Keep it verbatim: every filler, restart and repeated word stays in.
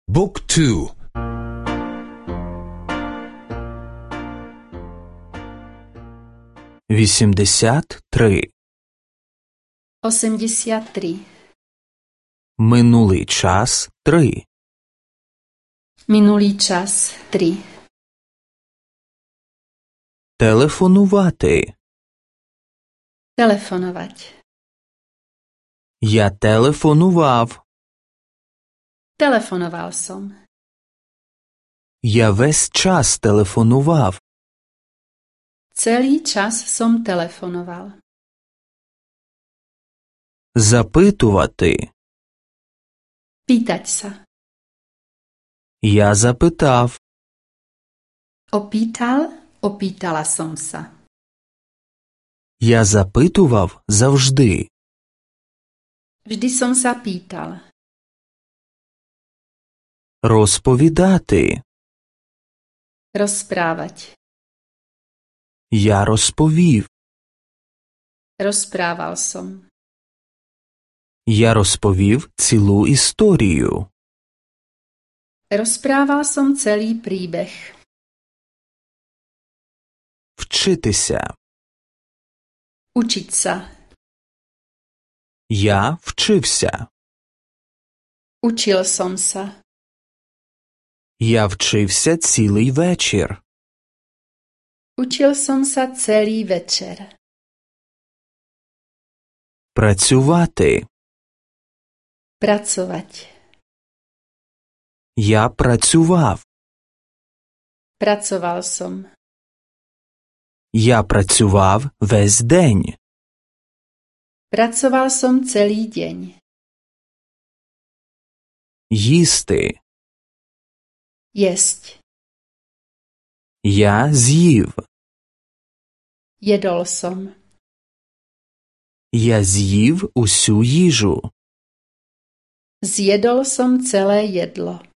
บุ๊กทูвісімдесят три Osemdesiat tri. Минулий час три Minulý čas tri. Телефонувати. Telefonovať. Я телефонував. Telefonoval som. Я весь час телефонував. Celý čas som telefonoval. Запитувати. Pýtať sa. Я запитав. Opýtal, opýtala som sa. Я запитував завжди. Vždy som sa pýtal. Розповідати. Rozprávať. Я розповів. Rozprával som. Я розповів цілу історію. Rozprával som celý príbeh. Вчитися. Učiť sa. Я вчився. Učil som sa. Я вчився цілий вечір. Učil som sa celý večer. Працювати. Pracovať. Я працював. Pracoval som. Я працював весь день. Pracoval som celý deň. Їсти. Jesť. Я з'їв. Jedol som. Я з'їв усю їжу. Zjedol som celé jedlo.